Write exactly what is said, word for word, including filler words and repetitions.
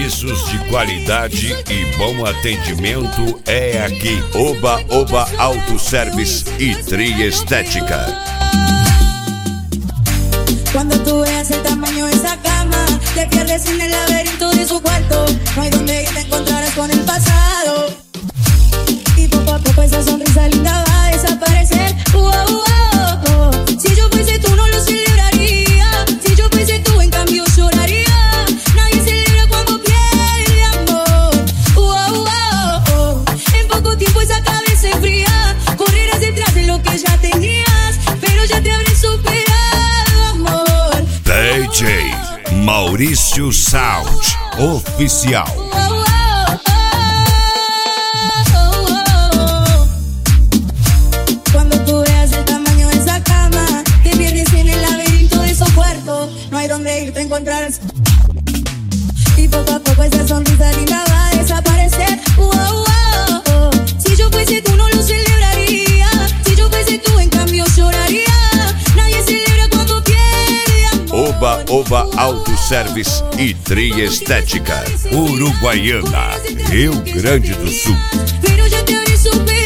Serviços de qualidade e bom atendimento é aqui. Oba Oba Autoservice e Tri Estética. Cuando tú veas el tamaño de esa cama, te pierdes en el laberinto de su cuarto. No hay donde ir, te encontrarás con el pasado. Y poco a poco esa sonrisa linda va a desaparecer. Uh, uh, uh, uh. Si yo fuese tú no lo celebraría. Si yo fuese tú en cambio lloraría. Nadie celebra cuando pierde amor. Uh, uh, uh, uh. En poco tiempo esa cabeza enfría. Correrás detrás de lo que ya tenías, pero ya te habré superado, amor. D J Maurício Sound Oficial. Cuando tú veas el tamaño de esa cama, te pierdes en el laberinto de su cuarto. No hay donde ir, te encontrarás. Y poco a poco esa sonrisa linda va a desaparecer. Uh, uh, uh, uh. Si yo fuese tú no lo celebraría. Si yo fuese tú en cambio lloraría. Nadie celebra cuando pierde amor. Oba Oba Autoservice e Tri Estética. Uruguaiana, Rio Grande do Sul. Pero ya te habré superado.